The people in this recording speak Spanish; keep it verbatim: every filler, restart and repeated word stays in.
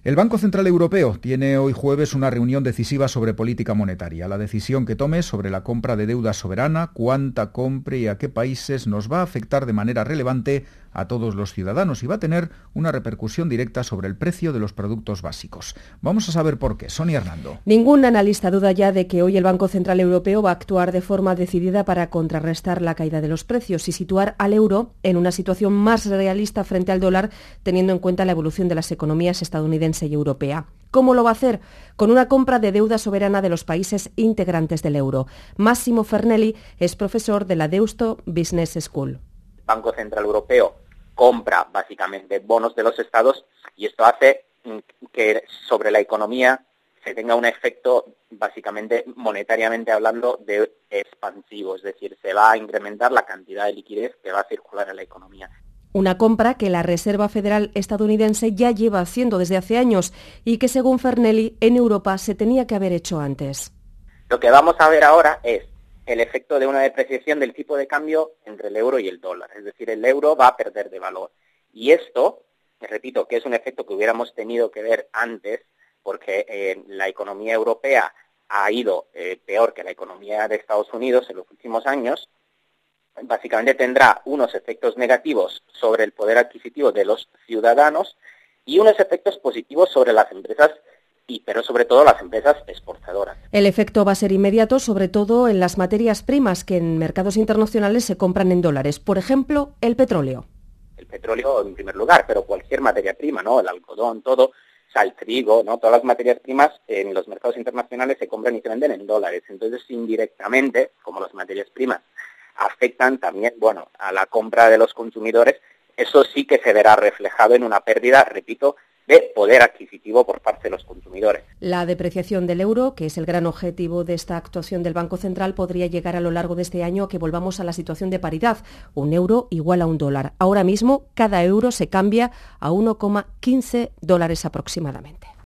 El Banco Central Europeo tiene hoy jueves una reunión decisiva sobre política monetaria. La decisión que tome sobre la compra de deuda soberana, cuánta compre y a qué países, nos va a afectar de manera relevante a todos los ciudadanos y va a tener una repercusión directa sobre el precio de los productos básicos. Vamos a saber por qué. Sonia Hernando. Ningún analista duda ya de que hoy el Banco Central Europeo va a actuar de forma decidida para contrarrestar la caída de los precios y situar al euro en una situación más realista frente al dólar, teniendo en cuenta la evolución de las economías estadounidense y europea. ¿Cómo lo va a hacer? Con una compra de deuda soberana de los países integrantes del euro. Massimo Fernelli es profesor de la Deusto Business School. El Banco Central Europeo compra básicamente bonos de los estados y esto hace que sobre la economía se tenga un efecto básicamente monetariamente hablando de expansivo, es decir, se va a incrementar la cantidad de liquidez que va a circular en la economía. Una compra que la Reserva Federal estadounidense ya lleva haciendo desde hace años y que, según Fernelli, en Europa se tenía que haber hecho antes. Lo que vamos a ver ahora es el efecto de una depreciación del tipo de cambio entre el euro y el dólar. Es decir, el euro va a perder de valor. Y esto, repito, que es un efecto que hubiéramos tenido que ver antes, porque eh, la economía europea ha ido eh, peor que la economía de Estados Unidos en los últimos años. Básicamente tendrá unos efectos negativos sobre el poder adquisitivo de los ciudadanos y unos efectos positivos sobre las empresas, y pero sobre todo las empresas exportadoras. El efecto va a ser inmediato, sobre todo en las materias primas que en mercados internacionales se compran en dólares. Por ejemplo, el petróleo. El petróleo en primer lugar, pero cualquier materia prima, ¿no? El algodón, todo, el trigo, ¿no? Todas las materias primas en los mercados internacionales se compran y se venden en dólares. Entonces, indirectamente, como las materias primas afectan también, bueno, a la compra de los consumidores, eso sí que se verá reflejado en una pérdida, repito, de poder adquisitivo por parte de los consumidores. La depreciación del euro, que es el gran objetivo de esta actuación del Banco Central, podría llegar a lo largo de este año a que volvamos a la situación de paridad, un euro igual a un dólar. Ahora mismo, cada euro se cambia a uno coma quince dólares aproximadamente.